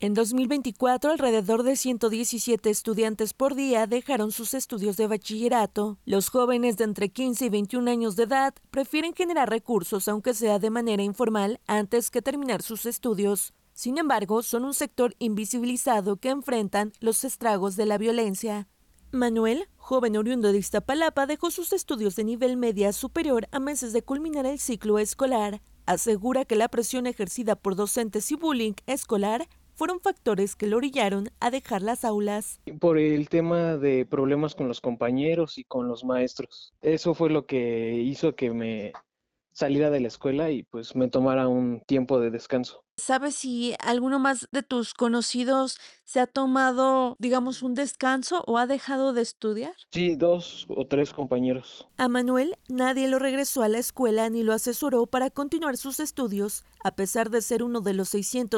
En 2024, alrededor de 117 estudiantes por día dejaron sus estudios de bachillerato. Los jóvenes de entre 15 y 21 años de edad prefieren generar recursos, aunque sea de manera informal, antes que terminar sus estudios. Sin embargo, son un sector invisibilizado que enfrentan los estragos de la violencia. Manuel, joven oriundo de Iztapalapa, dejó sus estudios de nivel media superior a meses de culminar el ciclo escolar. Asegura que la presión ejercida por docentes y bullying escolar fueron factores que lo orillaron a dejar las aulas. Por el tema de problemas con los compañeros y con los maestros. Eso fue lo que hizo que me saliera de la escuela y pues me tomara un tiempo de descanso. ¿Sabes si alguno más de tus conocidos se ha tomado, digamos, un descanso o ha dejado de estudiar? Sí, 2 o 3 compañeros. A Manuel nadie lo regresó a la escuela ni lo asesoró para continuar sus estudios, a pesar de ser uno de los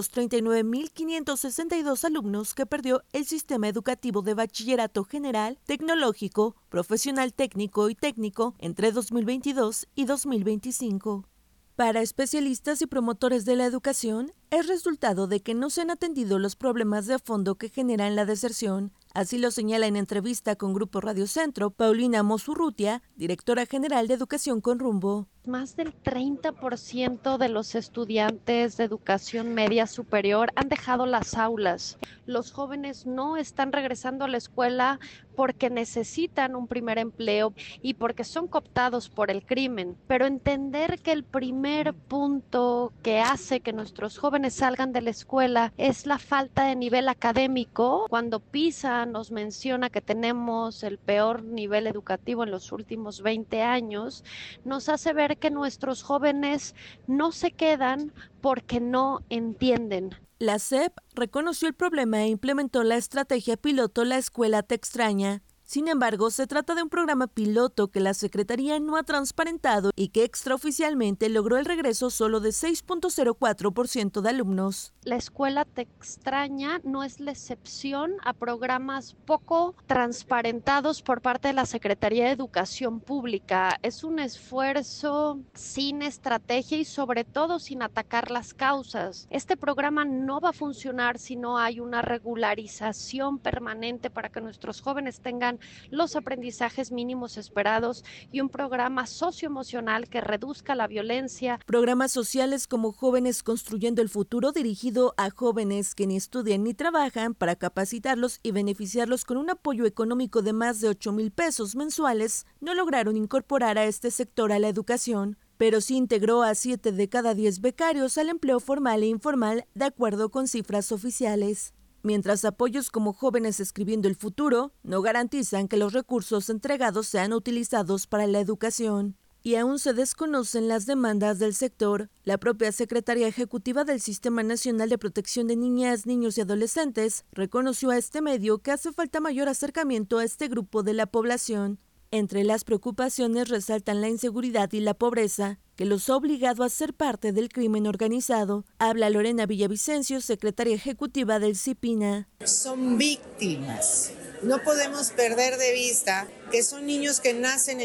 639.562 alumnos que perdió el sistema educativo de bachillerato general, tecnológico, profesional técnico y técnico entre 2022 y 2025. Para especialistas y promotores de la educación, es resultado de que no se han atendido los problemas de fondo que generan la deserción. Así lo señala en entrevista con Grupo Radio Centro Paulina Mosurrutia, directora general de Educación con Rumbo. Más del 30% de los estudiantes de educación media superior han dejado las aulas. Los jóvenes no están regresando a la escuela porque necesitan un primer empleo y porque son cooptados por el crimen. Pero entender que el primer punto que hace que nuestros jóvenes salgan de la escuela es la falta de nivel académico. Cuando PISA nos menciona que tenemos el peor nivel educativo en los últimos 20 años, nos hace ver que nuestros jóvenes no se quedan porque no entienden. La SEP reconoció el problema e implementó la estrategia piloto La Escuela Te Extraña. Sin embargo, se trata de un programa piloto que la Secretaría no ha transparentado y que extraoficialmente logró el regreso solo de 6.04% de alumnos. La Escuela Te Extraña no es la excepción a programas poco transparentados por parte de la Secretaría de Educación Pública. Es un esfuerzo sin estrategia y sobre todo sin atacar las causas. Este programa no va a funcionar si no hay una regularización permanente para que nuestros jóvenes tengan los aprendizajes mínimos esperados y un programa socioemocional que reduzca la violencia. Programas sociales como Jóvenes Construyendo el Futuro, dirigido a jóvenes que ni estudian ni trabajan, para capacitarlos y beneficiarlos con un apoyo económico de más de 8,000 pesos mensuales, no lograron incorporar a este sector a la educación, pero sí integró a 7 de cada 10 becarios al empleo formal e informal, de acuerdo con cifras oficiales. Mientras apoyos como Jóvenes Escribiendo el Futuro no garantizan que los recursos entregados sean utilizados para la educación. Y aún se desconocen las demandas del sector. La propia Secretaría Ejecutiva del Sistema Nacional de Protección de Niñas, Niños y Adolescentes reconoció a este medio que hace falta mayor acercamiento a este grupo de la población. Entre las preocupaciones resaltan la inseguridad y la pobreza, que los ha obligado a ser parte del crimen organizado. Habla Lorena Villavicencio, secretaria ejecutiva del CIPINA. Son víctimas. No podemos perder de vista que son niños que nacen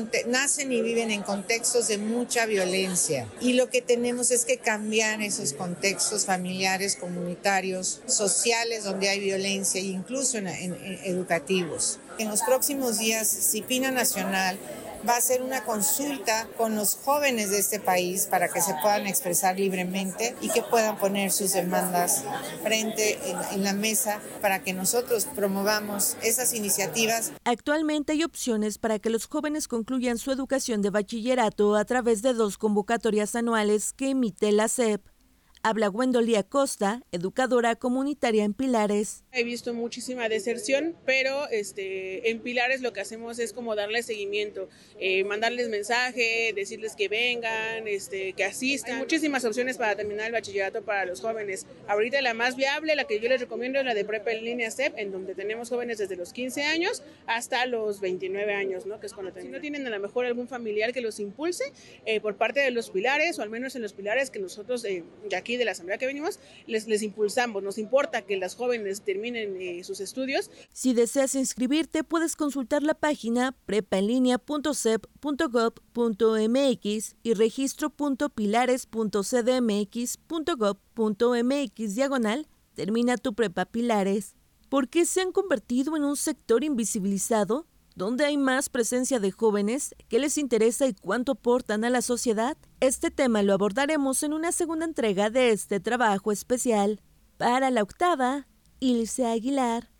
y viven en contextos de mucha violencia. Y lo que tenemos es que cambiar esos contextos familiares, comunitarios, sociales donde hay violencia e incluso en educativos. En los próximos días, CIPINA Nacional va a hacer una consulta con los jóvenes de este país para que se puedan expresar libremente y que puedan poner sus demandas frente en la mesa para que nosotros promovamos esas iniciativas. Actualmente hay opciones para que los jóvenes concluyan su educación de bachillerato a través de 2 convocatorias anuales que emite la SEP. Habla Gwendolyn Acosta, educadora comunitaria en Pilares. He visto muchísima deserción, pero en Pilares lo que hacemos es como darles seguimiento, mandarles mensaje, decirles que vengan, que asistan. Hay muchísimas opciones para terminar el bachillerato para los jóvenes. Ahorita la más viable, la que yo les recomiendo, es la de Prepa en Línea SEP, en donde tenemos jóvenes desde los 15 años hasta los 29 años, ¿no? Que es cuando terminan. Si no tienen a lo mejor algún familiar que los impulse por parte de los Pilares, o al menos en los Pilares que nosotros de aquí de la asamblea que venimos, les impulsamos. Nos importa que las jóvenes terminen sus estudios. Si deseas inscribirte, puedes consultar la página prepaenlinea.sep.gov.mx y registro.pilares.cdmx.gov.mx Termina tu prepa Pilares. ¿Por qué se han convertido en un sector invisibilizado? ¿Dónde hay más presencia de jóvenes? ¿Qué les interesa y cuánto aportan a la sociedad? Este tema lo abordaremos en una segunda entrega de este trabajo especial. Para La Octava, Ilse Aguilar.